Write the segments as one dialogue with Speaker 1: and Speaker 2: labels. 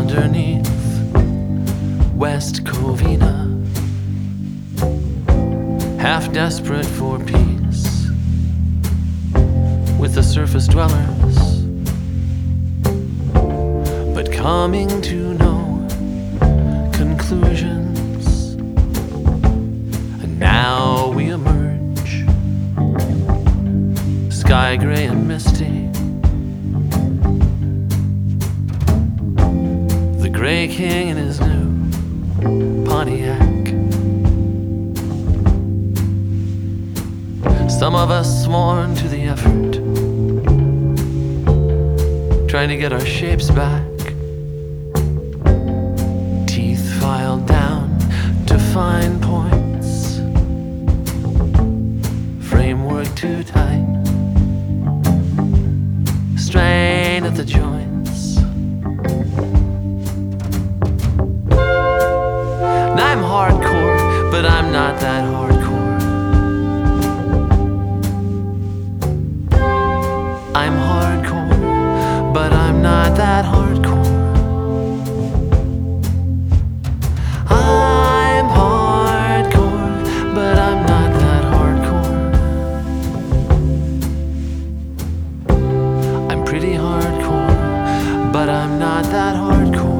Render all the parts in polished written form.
Speaker 1: underneath West Covina, half desperate for peace with the surface dwellers, but coming to no conclusions. And now we emerge, sky gray and misty, the Gray King in his new Pontiac. Some of us sworn to the effort, trying to get our shapes back, teeth filed down to fine points, framework too tight, strain at the joints. And I'm hardcore, but I'm not that hardcore. I'm hardcore, but I'm not that hardcore. I'm hardcore, but I'm not that hardcore. I'm pretty hardcore, but I'm not that hardcore.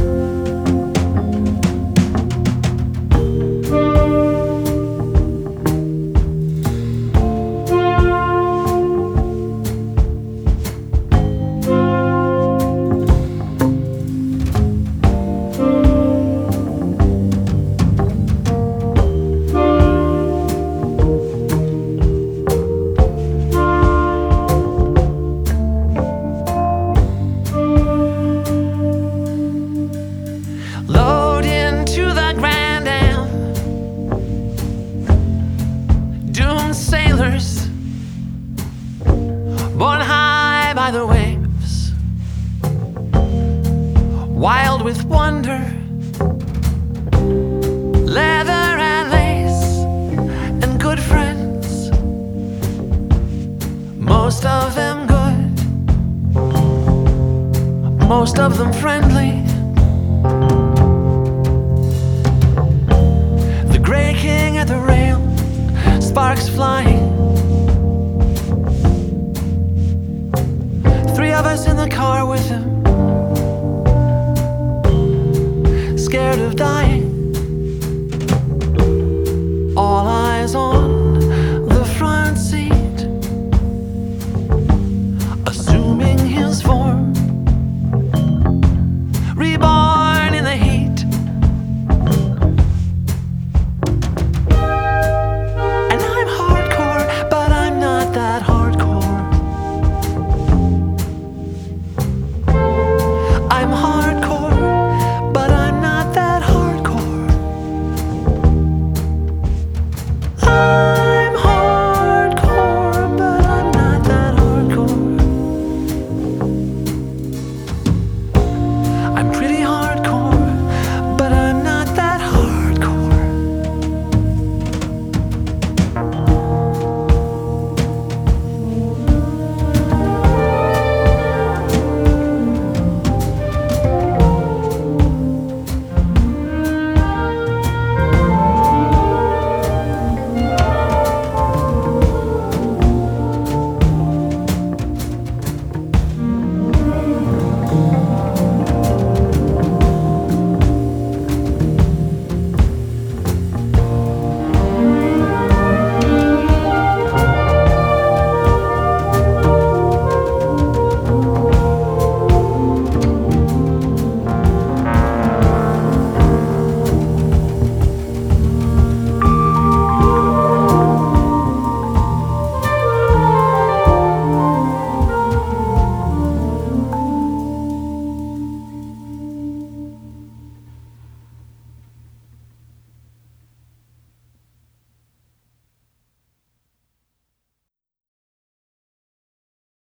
Speaker 1: Load into the Grand Am, doomed sailors, borne high by the waves, wild with wonder, leather and lace, and good friends, most of them good, most of them friendly. The Gray King at the rail, sparks flying. Three of us in the car with him, scared of dying.